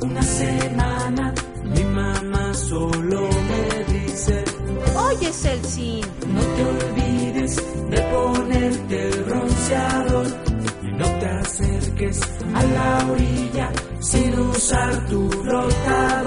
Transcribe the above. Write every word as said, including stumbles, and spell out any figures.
una semana mi mamá solo me dice: Oye, Celsin, no te olvides de ponerte el bronceador y no te acerques a la orilla sin usar tu flotador.